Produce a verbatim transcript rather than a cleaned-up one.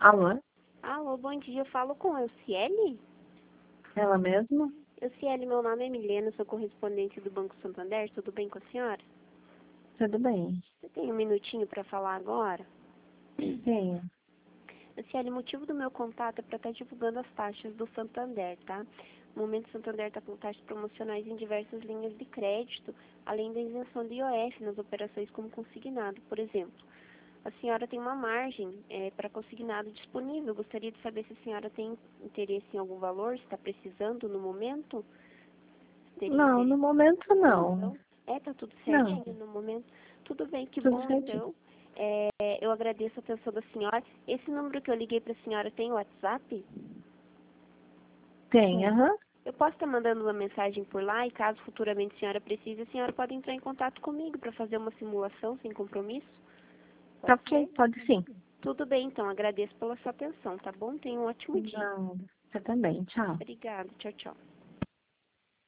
Alô? Alô, bom dia. Eu falo com a Elciele? Ela mesma? Elciele, meu nome é Milena, sou correspondente do Banco Santander. Tudo bem com a senhora? Tudo bem. Você tem um minutinho para falar agora? Tenho. Elciele, o motivo do meu contato é para estar divulgando as taxas do Santander, tá? No momento, o Santander está com taxas promocionais em diversas linhas de crédito, além da isenção de I O F nas operações como consignado, por exemplo. A senhora tem uma margem é, para consignado disponível. Eu gostaria de saber se a senhora tem interesse em algum valor, se está precisando no momento. Teria Não, no interesse? momento não. Então, é, tá tudo Não, certinho no momento. Tudo bem, que tudo bom certinho. então. É, eu agradeço a atenção da senhora. Esse número que eu liguei para a senhora tem WhatsApp? Tem, aham. Eu posso estar mandando uma mensagem por lá e caso futuramente a senhora precise, a senhora pode entrar em contato comigo para fazer uma simulação sem compromisso? Tá Pode ok, ser? pode sim. Tudo bem, então. Agradeço pela sua atenção, tá bom? Tenha um ótimo dia. Não, você também. Tchau. Obrigada. Tchau, tchau.